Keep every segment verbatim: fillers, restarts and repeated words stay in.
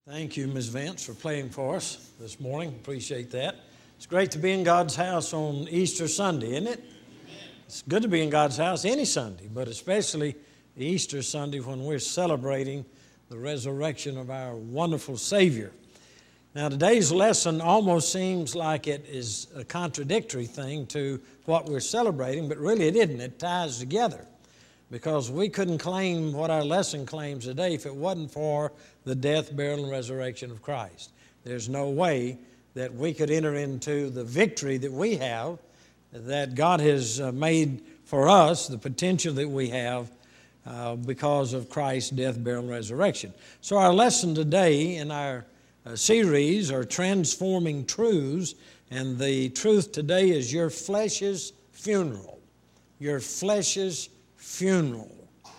Thank you, Miz Vance, for playing for us this morning. Appreciate that. It's great to be in God's house on Easter Sunday, isn't it? It's good to be in God's house any Sunday, but especially Easter Sunday when we're celebrating the resurrection of our wonderful Savior. Now, today's lesson almost seems like it is a contradictory thing to what we're celebrating, but really it isn't. It ties together. Because we couldn't claim what our lesson claims today if it wasn't for the death, burial, and resurrection of Christ. There's no way that we could enter into the victory that we have, that God has made for us, the potential that we have uh, because of Christ's death, burial, and resurrection. So our lesson today in our uh, series are Transforming Truths, and the truth today is your flesh's funeral. Your flesh's funeral.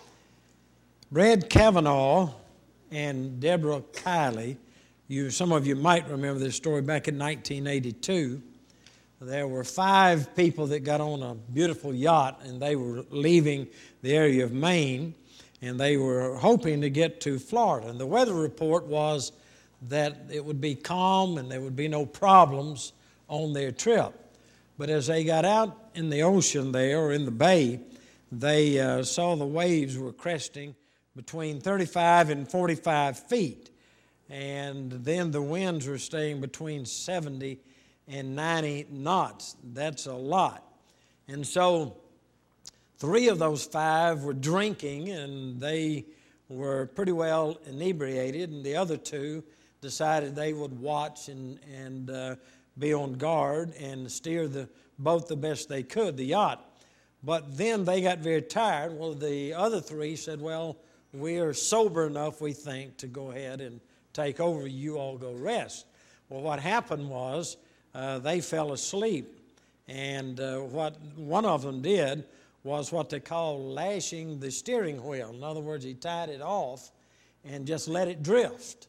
Brad Kavanaugh and Deborah Kiley, you, some of you might remember this story back in nineteen eighty-two. There were five people that got on a beautiful yacht, and they were leaving the area of Maine, and they were hoping to get to Florida. And the weather report was that it would be calm and there would be no problems on their trip. But as they got out in the ocean there, or in the bay, they uh, saw the waves were cresting between thirty-five and forty-five feet. And then the winds were staying between seventy and ninety knots. That's a lot. And so three of those five were drinking, and they were pretty well inebriated. And the other two decided they would watch and, and uh, be on guard and steer the boat the best they could, the yacht. But then they got very tired. Well, the other three said, well, we are sober enough, we think, to go ahead and take over. You all go rest. Well, what happened was uh, they fell asleep. And uh, what one of them did was what they call lashing the steering wheel. In other words, he tied it off and just let it drift.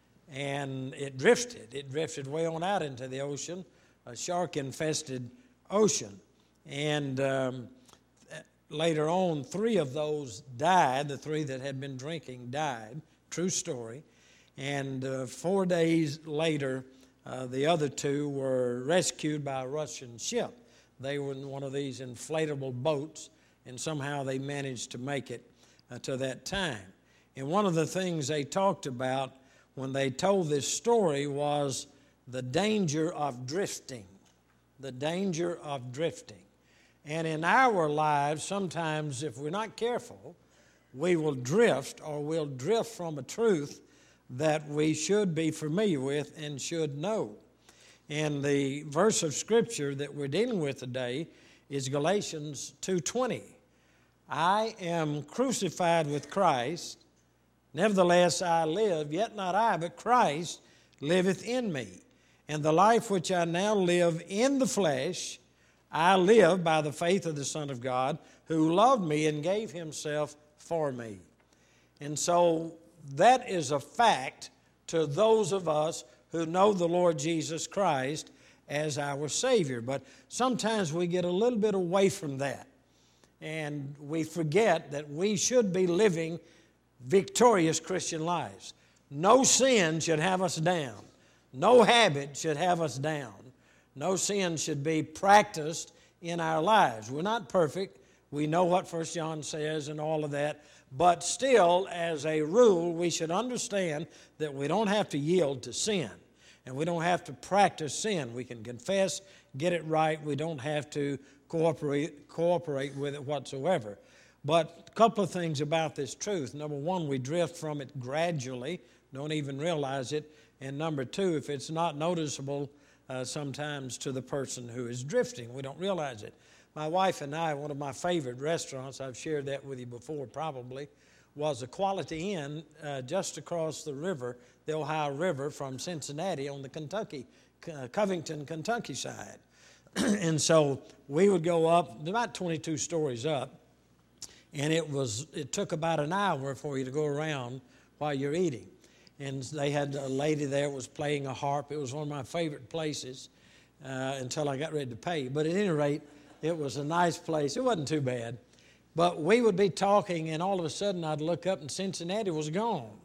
And it drifted. It drifted way on out into the ocean, a shark-infested ocean. And Um, Later on, three of those died. The three that had been drinking died. True story. And uh, four days later, uh, the other two were rescued by a Russian ship. They were in one of these inflatable boats, and somehow they managed to make it uh, to that time. And one of the things they talked about when they told this story was the danger of drifting. The danger of drifting. And in our lives, sometimes if we're not careful, we will drift, or we'll drift from a truth that we should be familiar with and should know. And the verse of Scripture that we're dealing with today is Galatians two twenty. I am crucified with Christ, nevertheless I live, yet not I, but Christ liveth in me. And the life which I now live in the flesh, I live by the faith of the Son of God, who loved me and gave himself for me. And so that is a fact to those of us who know the Lord Jesus Christ as our Savior. But sometimes we get a little bit away from that, and we forget that we should be living victorious Christian lives. No sin should have us down. No habit should have us down. No sin should be practiced in our lives. We're not perfect. We know what First John says and all of that. But still, as a rule, we should understand that we don't have to yield to sin. And we don't have to practice sin. We can confess, get it right. We don't have to cooperate, cooperate with it whatsoever. But a couple of things about this truth. Number one, we drift from it gradually, don't even realize it. And number two, if it's not noticeable Uh, sometimes to the person who is drifting, we don't realize it. My wife and I, one of my favorite restaurants, I've shared that with you before probably, was a Quality Inn uh, just across the river, the Ohio River from Cincinnati on the Kentucky, uh, Covington, Kentucky side. And so we would go up, about twenty-two stories up, and it was it took about an hour for you to go around while you're eating. And they had a lady there was playing a harp. It was one of my favorite places uh, until I got ready to pay. But at any rate, it was a nice place. It wasn't too bad. But we would be talking, and all of a sudden I'd look up, and Cincinnati was gone.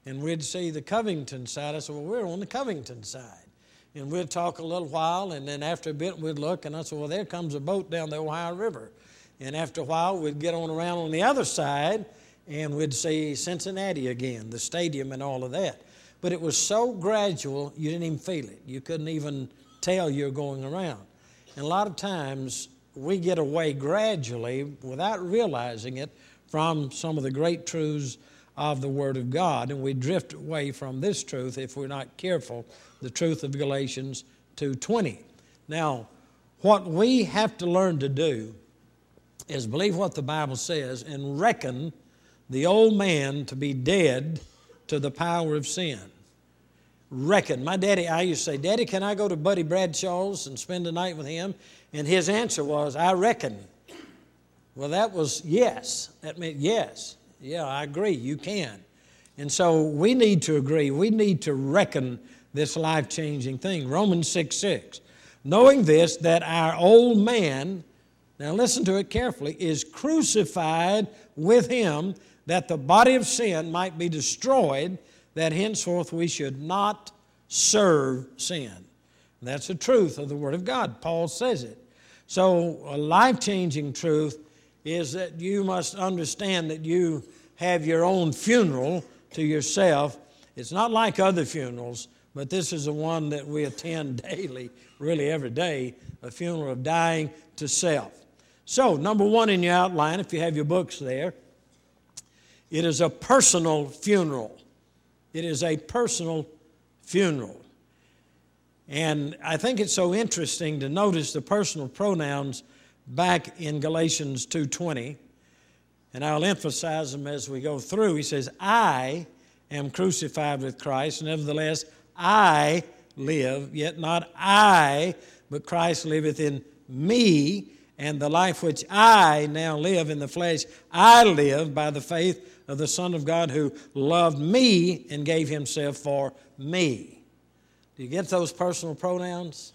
and we'd see the Covington side. I said, well, we're on the Covington side. And we'd talk a little while, and then after a bit we'd look, and I said, well, there comes a boat down the Ohio River. And after a while we'd get on around on the other side, and we'd see Cincinnati again, the stadium and all of that. But it was so gradual, you didn't even feel it. You couldn't even tell you're going around. And a lot of times we get away gradually without realizing it from some of the great truths of the Word of God, and we drift away from this truth if we're not careful, the truth of Galatians two twenty. Now, what we have to learn to do is believe what the Bible says and reckon the old man to be dead to the power of sin. Reckon. My daddy, I used to say, Daddy, can I go to Buddy Bradshaw's and spend the night with him? And his answer was, I reckon. Well, that was yes. That meant yes. Yeah, I agree, you can. And so we need to agree. We need to reckon this life-changing thing. Romans six six. Knowing this, that our old man, now listen to it carefully, is crucified with him, that the body of sin might be destroyed, that henceforth we should not serve sin. And that's the truth of the Word of God. Paul says it. So a life-changing truth is that you must understand that you have your own funeral to yourself. It's not like other funerals, but this is the one that we attend daily, really every day, a funeral of dying to self. So, number one in your outline, if you have your books there, it is a personal funeral. It is a personal funeral. And I think it's so interesting to notice the personal pronouns back in Galatians two twenty, and I'll emphasize them as we go through. He says, I am crucified with Christ, nevertheless I live, yet not I, but Christ liveth in me, and the life which I now live in the flesh, I live by the faith of the Son of God who loved me and gave himself for me. Do you get those personal pronouns?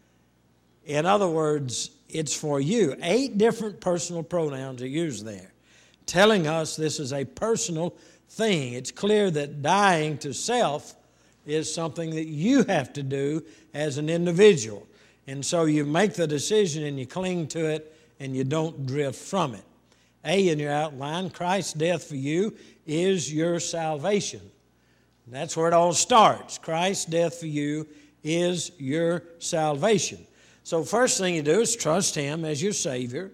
In other words, it's for you. Eight different personal pronouns are used there, telling us this is a personal thing. It's clear that dying to self is something that you have to do as an individual. And so you make the decision and you cling to it and you don't drift from it. A in your outline, Christ's death for you is your salvation. That's where it all starts. Christ's death for you is your salvation. So first thing you do is trust him as your Savior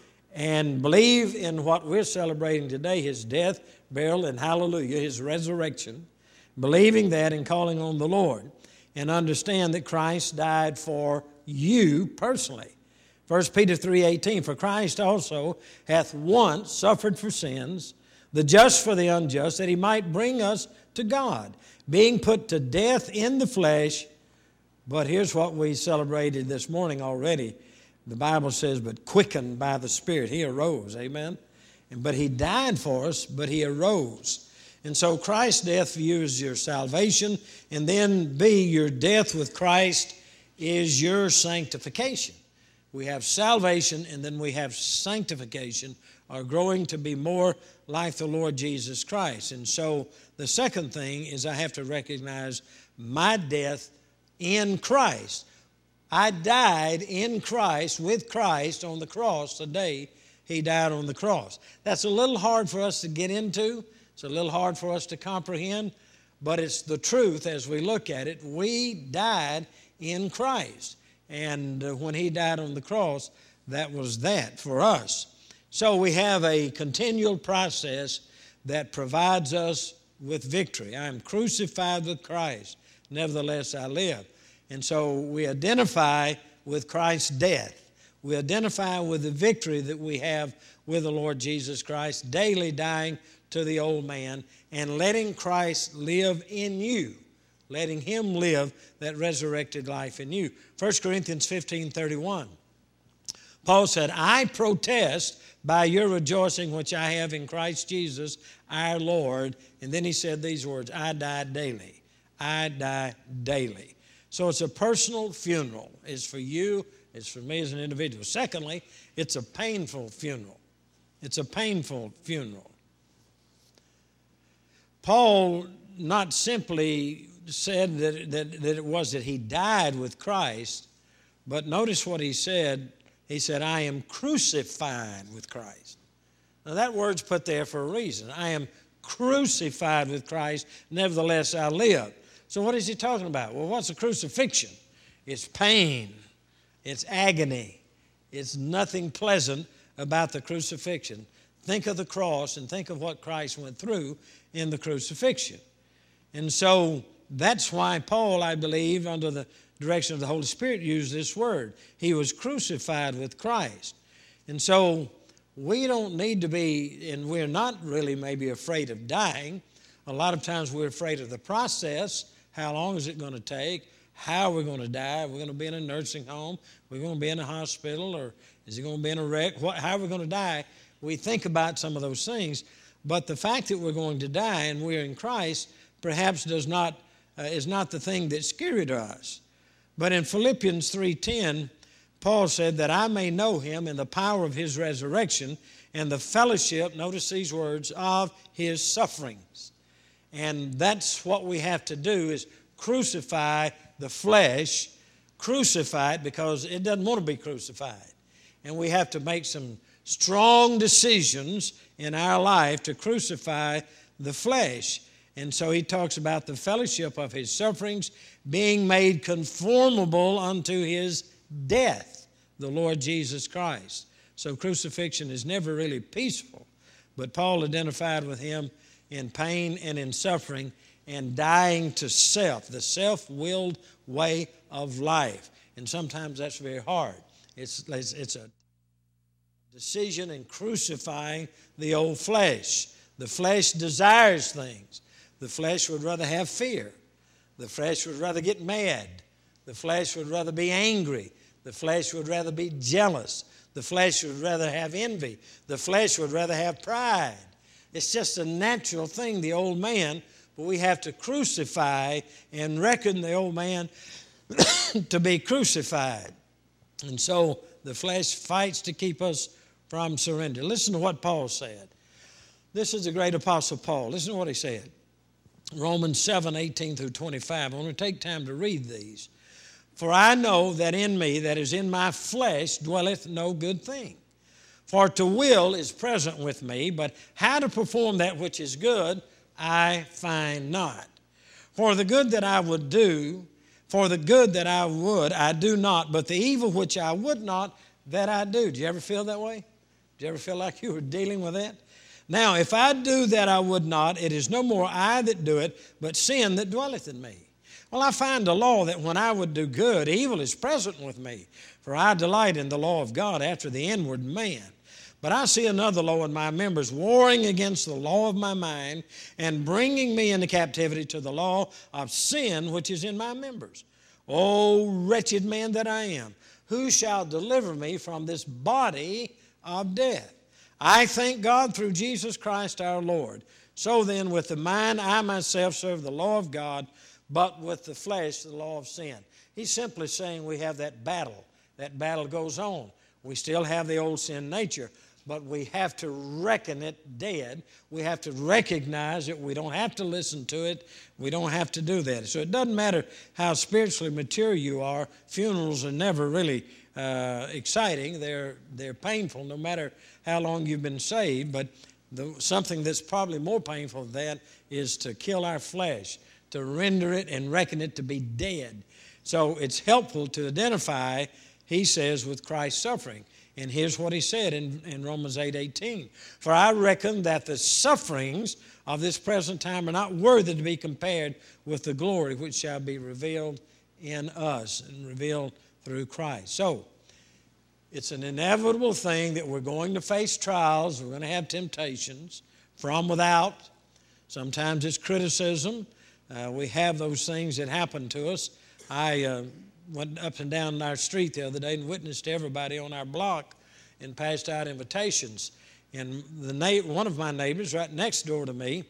and believe in what we're celebrating today, his death, burial, and hallelujah, his resurrection. Believing that and calling on the Lord, and understand that Christ died for you personally. First Peter three eighteen, for Christ also hath once suffered for sins, the just for the unjust, that he might bring us to God, being put to death in the flesh. But here's what we celebrated this morning already. The Bible says, but quickened by the Spirit. He arose, amen? But he died for us, but he arose. And so Christ's death for you is your salvation, and then B, your death with Christ is your sanctification. We have salvation, and then we have sanctification, or growing to be more like the Lord Jesus Christ. And so the second thing is I have to recognize my death in Christ. I died in Christ, with Christ on the cross the day he died on the cross. That's a little hard for us to get into. It's a little hard for us to comprehend, but it's the truth as we look at it. We died in Christ. And uh, when he died on the cross, that was that for us. So we have a continual process that provides us with victory. I am crucified with Christ, nevertheless I live. And so we identify with Christ's death. We identify with the victory that we have with the Lord Jesus Christ, daily dying to the old man and letting Christ live in you, letting him live that resurrected life in you. First Corinthians fifteen thirty-one. Paul said, I protest by your rejoicing which I have in Christ Jesus our Lord. And then he said these words, I die daily. I die daily. So it's a personal funeral. It's for you. It's for me as an individual. Secondly, it's a painful funeral. It's a painful funeral. Paul not simply said that, that, that it was that he died with Christ, but notice what he said. He said, I am crucified with Christ. Now that word's put there for a reason. I am crucified with Christ, nevertheless I live. So what is he talking about? Well, what's a crucifixion? It's pain. It's agony. It's nothing pleasant about the crucifixion. Think of the cross and think of what Christ went through in the crucifixion. And so that's why Paul, I believe, under the direction of the Holy Spirit, used this word. He was crucified with Christ. And so we don't need to be, and we're not really maybe afraid of dying. A lot of times we're afraid of the process. How long is it going to take? How are we going to die? We're going to be in a nursing home. We're going to be in a hospital, or is it going to be in a wreck? What, how are we going to die? We think about some of those things. But the fact that we're going to die and we're in Christ perhaps does not uh, is not the thing that's scary to us. But in Philippians three ten, Paul said that I may know him in the power of his resurrection and the fellowship, notice these words, of his sufferings. And that's what we have to do, is crucify the flesh, crucify it because it doesn't want to be crucified. And we have to make some strong decisions in our life to crucify the flesh. And so he talks about the fellowship of his sufferings, being made conformable unto his death, the Lord Jesus Christ. So crucifixion is never really peaceful, but Paul identified with him in pain and in suffering and dying to self, the self-willed way of life. And sometimes that's very hard. It's, it's a decision in crucifying the old flesh. The flesh desires things. The flesh would rather have fear. The flesh would rather get mad. The flesh would rather be angry. The flesh would rather be jealous. The flesh would rather have envy. The flesh would rather have pride. It's just a natural thing, the old man, but we have to crucify and reckon the old man to be crucified. And so the flesh fights to keep us from surrender. Listen to what Paul said. This is the great apostle Paul. Listen to what he said. Romans seven, eighteen through twenty-five. I want to take time to read these. For I know that in me, that is in my flesh, dwelleth no good thing. For to will is present with me, but how to perform that which is good, I find not. For the good that I would do, for the good that I would, I do not, but the evil which I would not, that I do. Do you ever feel that way? Do you ever feel like you were dealing with that? Now, if I do that I would not, it is no more I that do it, but sin that dwelleth in me. Well, I find a law that when I would do good, evil is present with me. For I delight in the law of God after the inward man. But I see another law in my members, warring against the law of my mind, and bringing me into captivity to the law of sin which is in my members. O wretched man that I am, who shall deliver me from this body of death? I thank God through Jesus Christ our Lord. So then, with the mind I myself serve the law of God, but with the flesh the law of sin. He's simply saying we have that battle. That battle goes on. We still have the old sin nature, but we have to reckon it dead. We have to recognize it. We don't have to listen to it. We don't have to do that. So it doesn't matter how spiritually mature you are. Funerals are never really uh, exciting. They're, they're painful no matter how long you've been saved. But the, something that's probably more painful than that is to kill our flesh, to render it and reckon it to be dead. So it's helpful to identify, he says, with Christ's suffering. And here's what he said in, in Romans eight eighteen. For I reckon that the sufferings of this present time are not worthy to be compared with the glory which shall be revealed in us and revealed through Christ. So it's an inevitable thing that we're going to face trials. We're going to have temptations from without. Sometimes it's criticism. Uh, we have those things that happen to us. I uh, went up and down our street the other day and witnessed to everybody on our block and passed out invitations. And the na- one of my neighbors right next door to me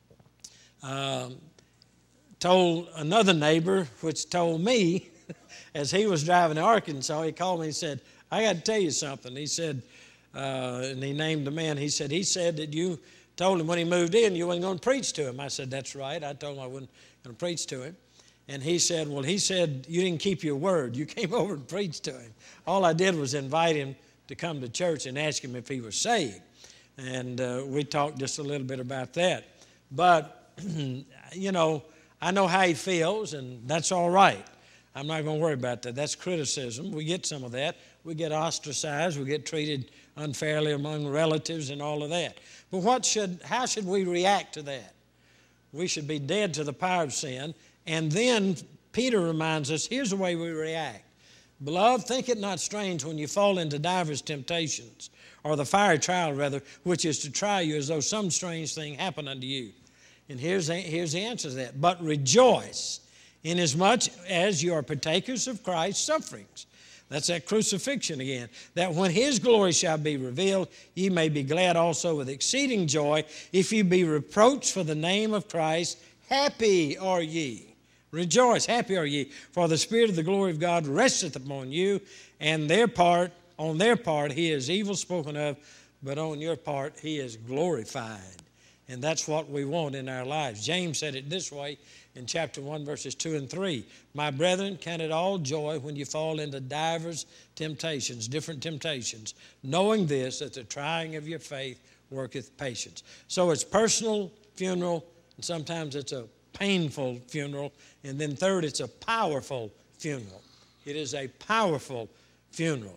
uh, told another neighbor, which told me, as he was driving to Arkansas, he called me and said, I got to tell you something. He said, uh, and he named the man, he said, he said that you told him when he moved in, you weren't going to preach to him. I said, that's right. I told him I wasn't going to preach to him. And he said, well, he said, you didn't keep your word. You came over and preached to him. All I did was invite him to come to church and ask him if he was saved. And uh, we talked just a little bit about that. But, you know, I know how he feels, and that's all right. I'm not going to worry about that. That's criticism. We get some of that. We get ostracized. We get treated unfairly among relatives and all of that. But what should, how should we react to that? We should be dead to the power of sin. And then Peter reminds us, here's the way we react. Beloved, think it not strange when you fall into divers temptations, or the fiery trial, rather, which is to try you as though some strange thing happened unto you. And here's the, here's the answer to that. But rejoice, inasmuch as you are partakers of Christ's sufferings. That's that crucifixion again. That when His glory shall be revealed, ye may be glad also with exceeding joy, if you be reproached for the name of Christ. Happy are ye. Rejoice, happy are ye, for the Spirit of the glory of God resteth upon you, and their part, on their part He is evil spoken of, but on your part He is glorified. And that's what we want in our lives. James said it this way in chapter one, verses two and three. My brethren, count it all joy when you fall into divers temptations, different temptations, knowing this, that the trying of your faith worketh patience. So it's personal funeral, and sometimes it's a painful funeral. And then third, it's a powerful funeral. It is a powerful funeral.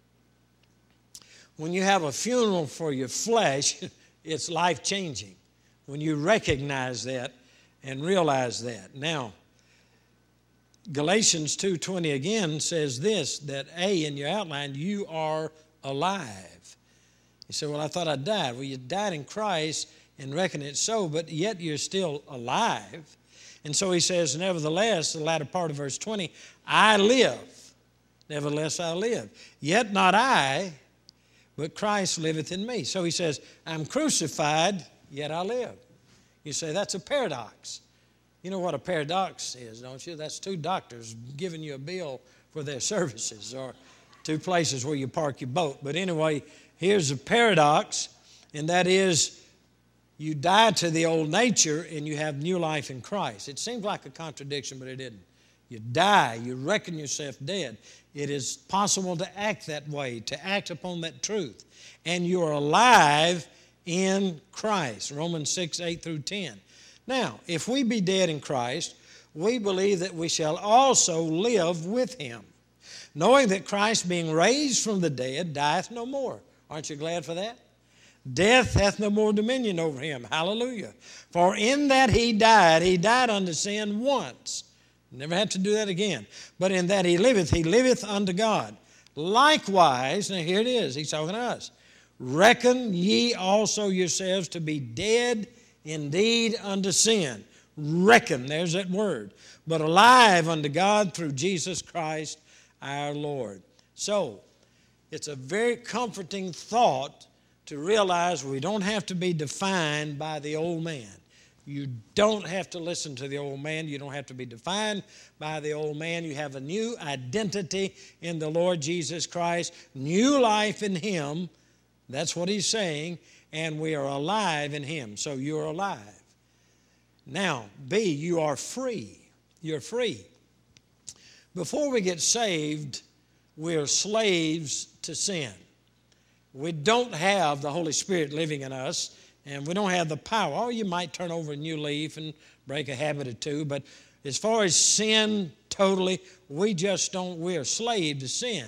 When you have a funeral for your flesh, it's life-changing when you recognize that and realize that. Now, Galatians two twenty again says this, that A, in your outline, you are alive. You say, well, I thought I died. Well, you died in Christ and reckon it so, but yet you're still alive. And so he says, nevertheless, the latter part of verse twenty, I live. Nevertheless, I live. Yet not I, but Christ liveth in me. So he says, I'm crucified, yet I live. You say, that's a paradox. You know what a paradox is, don't you? That's two doctors giving you a bill for their services, or two places where you park your boat. But anyway, here's a paradox, and that is you die to the old nature and you have new life in Christ. It seems like a contradiction, but it isn't. You die, you reckon yourself dead. It is possible to act that way, to act upon that truth. And you're alive in Christ. Romans six, eight through ten. Now, if we be dead in Christ, we believe that we shall also live with Him, knowing that Christ, being raised from the dead, dieth no more. Aren't you glad for that? Death hath no more dominion over Him. Hallelujah. For in that He died, He died unto sin once. Never had to do that again. But in that He liveth, He liveth unto God. Likewise, now here it is, He's talking to us. Reckon ye also yourselves to be dead indeed unto sin. Reckon, there's that word. But alive unto God through Jesus Christ our Lord. So, it's a very comforting thought to realize we don't have to be defined by the old man. You don't have to listen to the old man. You don't have to be defined by the old man. You have a new identity in the Lord Jesus Christ, new life in Him. That's what He's saying. And we are alive in Him. So you're alive. Now, B, you are free. You're free. Before we get saved, we're slaves to sin. We don't have the Holy Spirit living in us, and we don't have the power. Oh, you might turn over a new leaf and break a habit or two, but as far as sin totally, we just don't, we're slave to sin.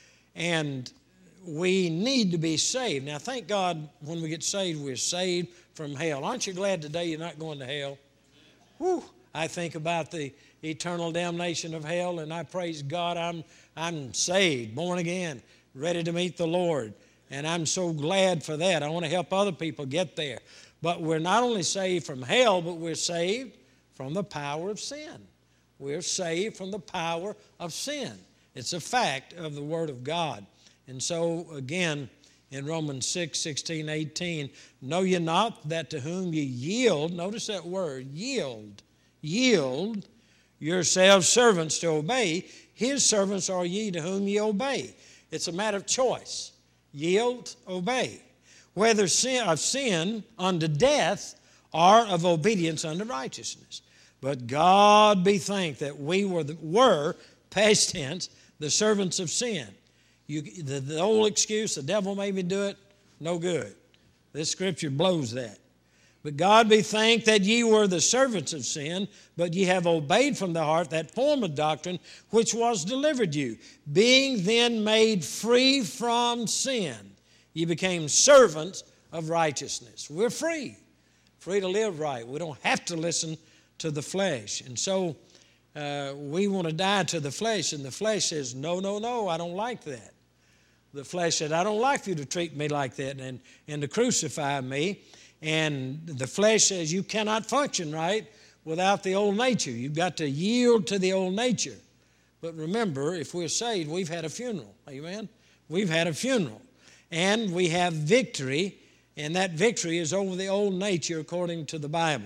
And we need to be saved. Now, thank God when we get saved, we're saved from hell. Aren't you glad today you're not going to hell? Whew. I think about the eternal damnation of hell, and I praise God I'm, I'm saved, born again, ready to meet the Lord. And I'm so glad for that. I want to help other people get there. But we're not only saved from hell, but we're saved from the power of sin. We're saved from the power of sin. It's a fact of the Word of God. And so, again, in Romans six, sixteen, eighteen, know ye not that to whom ye yield, notice that word, yield, yield yourselves servants to obey, His servants are ye to whom ye obey. It's a matter of choice. Yield, obey. whether sin, of sin unto death or of obedience unto righteousness. But God be thanked that we were, the, were past tense, the servants of sin. You, the, the old excuse, the devil made me do it, no good. This scripture blows that. But God be thanked that ye were the servants of sin, but ye have obeyed from the heart that form of doctrine which was delivered you. Being then made free from sin, ye became servants of righteousness. We're free, free to live right. We don't have to listen to the flesh. And so uh, we want to die to the flesh, and the flesh says, no, no, no, I don't like that. The flesh said, I don't like you to treat me like that and, and to crucify me. And the flesh says you cannot function right without the old nature. You've got to yield to the old nature. But remember, if we're saved, we've had a funeral. Amen? We've had a funeral. And we have victory, and that victory is over the old nature according to the Bible.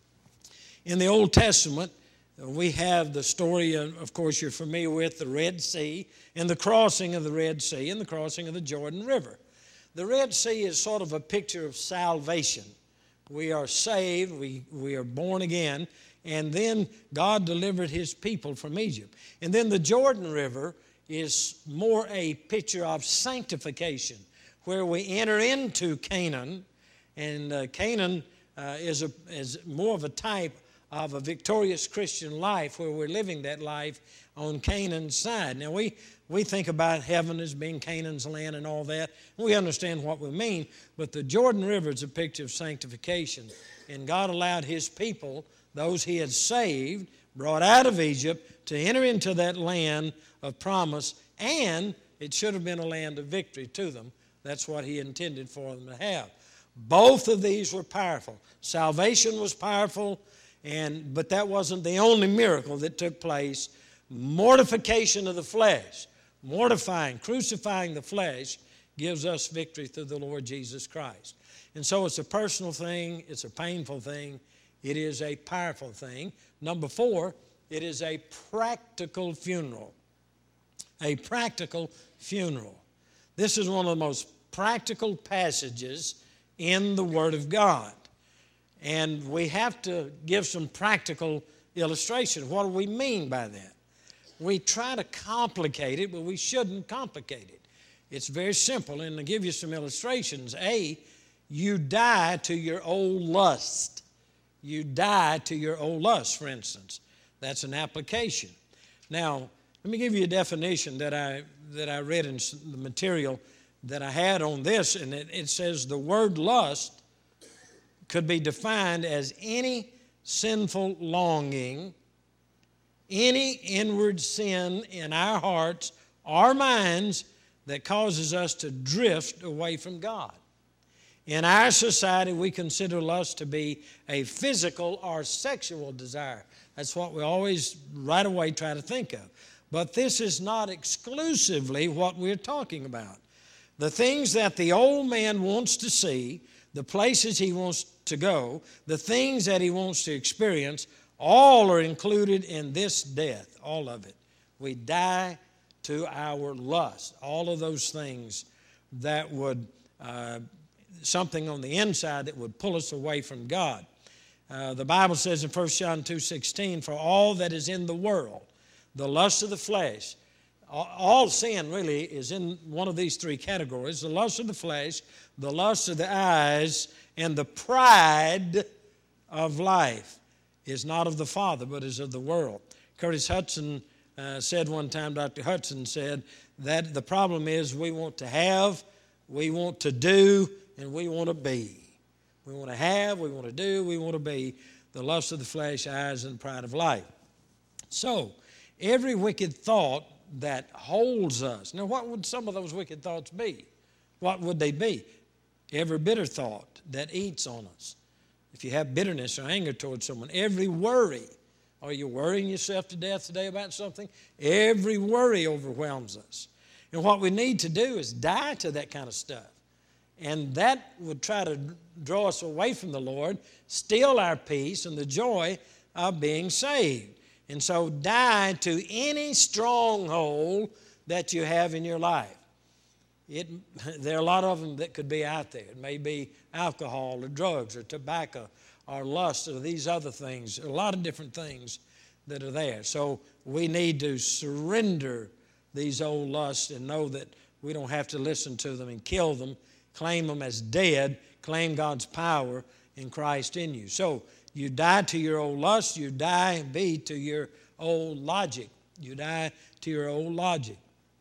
In the Old Testament, we have the story, of course, you're familiar with, the Red Sea and the crossing of the Red Sea and the crossing of the Jordan River. The Red Sea is sort of a picture of salvation. We are saved, we, we are born again, and then God delivered His people from Egypt. And then the Jordan River is more a picture of sanctification, where we enter into Canaan, and uh, Canaan uh, is, a, is more of a type of a victorious Christian life, where we're living that life on Canaan's side. Now, we, we think about heaven as being Canaan's land and all that. We understand what we mean, but the Jordan River is a picture of sanctification. And God allowed His people, those He had saved, brought out of Egypt, to enter into that land of promise, and it should have been a land of victory to them. That's what He intended for them to have. Both of these were powerful. Salvation was powerful, and but that wasn't the only miracle that took place. Mortification of the flesh, mortifying, crucifying the flesh, gives us victory through the Lord Jesus Christ. And so it's a personal thing, it's a painful thing, it is a powerful thing. Number four, it is a practical funeral. A practical funeral. This is one of the most practical passages in the Word of God. And we have to give some practical illustration. What do we mean by that? We try to complicate it, but we shouldn't complicate it. It's very simple, and I'll give you some illustrations. A, you die to your old lust. You die to your old lust, for instance. That's an application. Now, let me give you a definition that I, that I read in the material that I had on this, and it, it says the word lust could be defined as any sinful longing, any inward sin in our hearts or minds that causes us to drift away from God. In our society, we consider lust to be a physical or sexual desire. That's what we always right away try to think of. But this is not exclusively what we're talking about. The things that the old man wants to see, the places he wants to go, the things that he wants to experience, all are included in this death, all of it. We die to our lust, all of those things that would, uh, something on the inside that would pull us away from God. Uh, the Bible says in First John two sixteen, for all that is in the world, the lust of the flesh, all sin really is in one of these three categories: the lust of the flesh, the lust of the eyes, and the pride of life is not of the Father, but is of the world. Curtis Hudson uh, said one time, Doctor Hudson said, that the problem is we want to have, we want to do, and we want to be. We want to have, we want to do, we want to be. The lust of the flesh, eyes, and pride of life. So, every wicked thought that holds us. Now, what would some of those wicked thoughts be? What would they be? Every bitter thought that eats on us. If you have bitterness or anger towards someone, every worry. Are you worrying yourself to death today about something? Every worry overwhelms us. And what we need to do is die to that kind of stuff. And that would try to draw us away from the Lord, steal our peace and the joy of being saved. And so die to any stronghold that you have in your life. It, there are a lot of them that could be out there. It may be alcohol or drugs or tobacco or lust or these other things, a lot of different things that are there. So we need to surrender these old lusts and know that we don't have to listen to them and kill them, claim them as dead, claim God's power in Christ in you. So you die to your old lust, you die, B, to your old logic. You die to your old logic.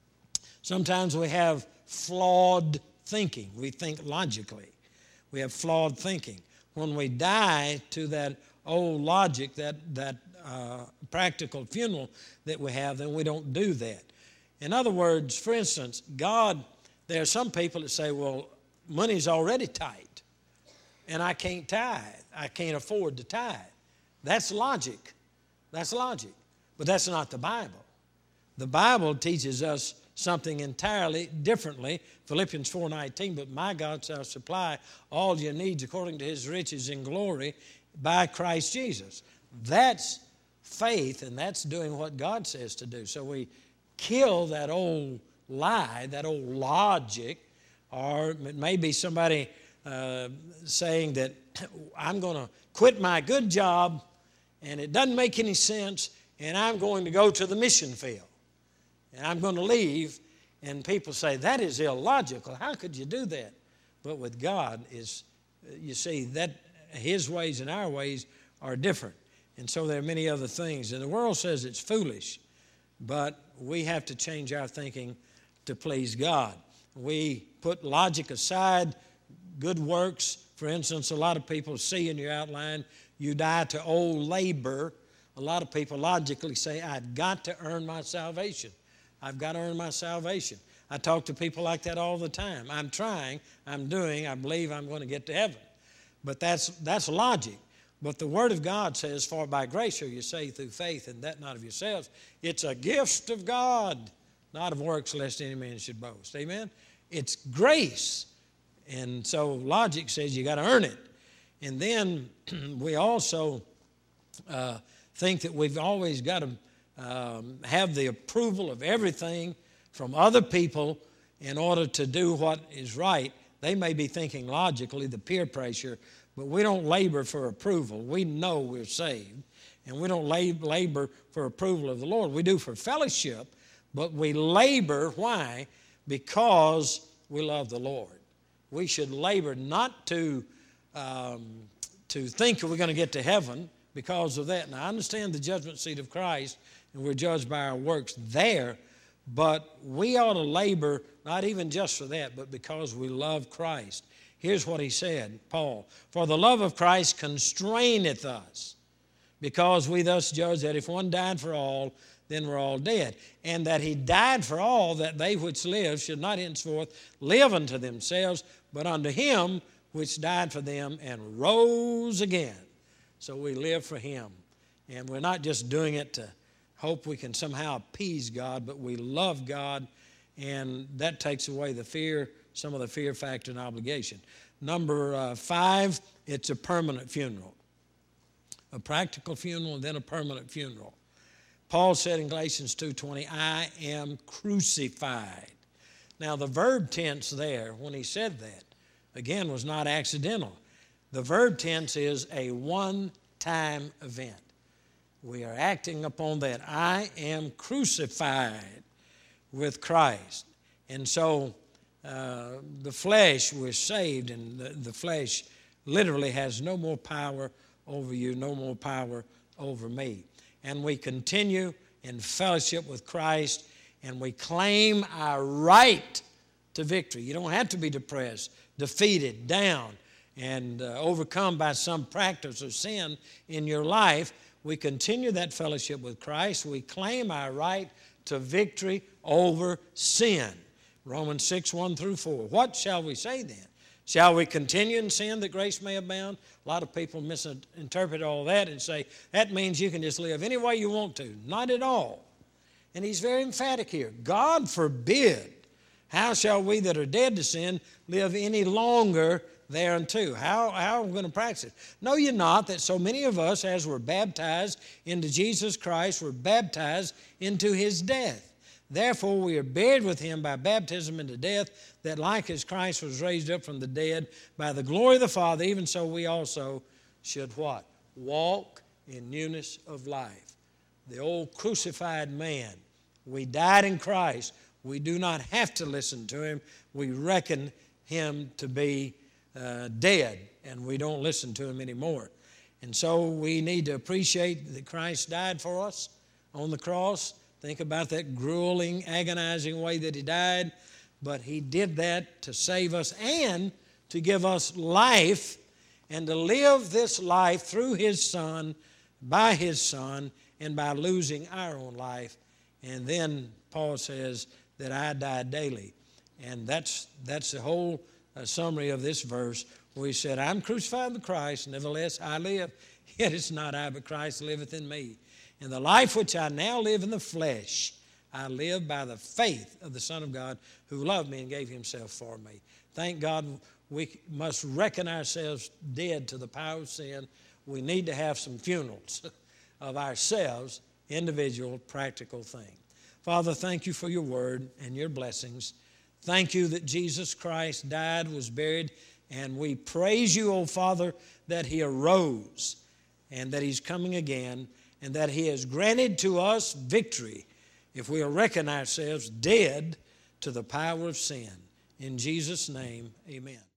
Sometimes we have flawed thinking. We think logically. We have flawed thinking. When we die to that old logic, that, that uh, practical funeral that we have, then we don't do that. In other words, for instance, God, there are some people that say, well, money's already tight, and I can't tithe. I can't afford to tithe. That's logic. That's logic. But that's not the Bible. The Bible teaches us something entirely differently. Philippians four nineteen, but my God shall supply all your needs according to his riches in glory by Christ Jesus. That's faith, and that's doing what God says to do. So we kill that old lie, that old logic, or it may be somebody uh, saying that I'm going to quit my good job and it doesn't make any sense, and I'm going to go to the mission field. And I'm going to leave, and people say, that is illogical. How could you do that? But with God, is you see, that his ways and our ways are different. And so there are many other things. And the world says it's foolish, but we have to change our thinking to please God. We put logic aside, good works. For instance, a lot of people see in your outline, you die to old labor. A lot of people logically say, I've got to earn my salvation. I've got to earn my salvation. I talk to people like that all the time. I'm trying, I'm doing, I believe I'm going to get to heaven. But that's, that's logic. But the Word of God says, for by grace are you saved through faith, and that not of yourselves. It's a gift of God, not of works, lest any man should boast. Amen? It's grace. And so logic says you got to earn it. And then we also uh, think that we've always got to Um, have the approval of everything from other people in order to do what is right. They may be thinking logically, the peer pressure, but we don't labor for approval. We know we're saved, and we don't lab- labor for approval of the Lord. We do for fellowship, but we labor. Why? Because we love the Lord. We should labor not to, um, to think we're going to get to heaven because of that. Now, I understand the judgment seat of Christ, and we're judged by our works there, but we ought to labor not even just for that, but because we love Christ. Here's what he said, Paul, for the love of Christ constraineth us, because we thus judge that if one died for all, then we're all dead, and that he died for all, that they which live should not henceforth live unto themselves, but unto him which died for them and rose again. So we live for him, and we're not just doing it to hope we can somehow appease God, but we love God, and that takes away the fear, some of the fear factor and obligation. Number uh, five, it's a permanent funeral. A practical funeral and then a permanent funeral. Paul said in Galatians two twenty, I am crucified. Now the verb tense there, when he said that, again, was not accidental. The verb tense is a one-time event. We are acting upon that. I am crucified with Christ. And so uh, the flesh, we're saved, and the, the flesh literally has no more power over you, no more power over me. And we continue in fellowship with Christ, and we claim our right to victory. You don't have to be depressed, defeated, down, and uh, overcome by some practice of sin in your life. We continue that fellowship with Christ. We claim our right to victory over sin. Romans six, one through four. What shall we say then? Shall we continue in sin that grace may abound? A lot of people misinterpret all that and say, that means you can just live any way you want to. Not at all. And he's very emphatic here. God forbid. How shall we that are dead to sin live any longer thereunto? How, how are we going to practice it? Know ye not that so many of us, as were baptized into Jesus Christ, were baptized into his death? Therefore we are buried with him by baptism into death, that like as Christ was raised up from the dead by the glory of the Father, even so we also should what? Walk in newness of life. The old crucified man. We died in Christ. We do not have to listen to him. We reckon him to be uh, dead, and we don't listen to him anymore. And so we need to appreciate that Christ died for us on the cross. Think about that grueling, agonizing way that he died. But he did that to save us and to give us life, and to live this life through his Son, by his Son, and by losing our own life. And then Paul says that I die daily. And that's, that's the whole uh, summary of this verse, where he said, I'm crucified with Christ, nevertheless I live. Yet it's not I, but Christ liveth in me. And the life which I now live in the flesh, I live by the faith of the Son of God, who loved me and gave himself for me. Thank God we must reckon ourselves dead to the power of sin. We need to have some funerals of ourselves, individual, practical thing. Father, thank you for your word and your blessings. Thank you that Jesus Christ died, was buried, and we praise you, O Father, that he arose and that he's coming again, and that he has granted to us victory if we'll reckon ourselves dead to the power of sin. In Jesus' name, amen.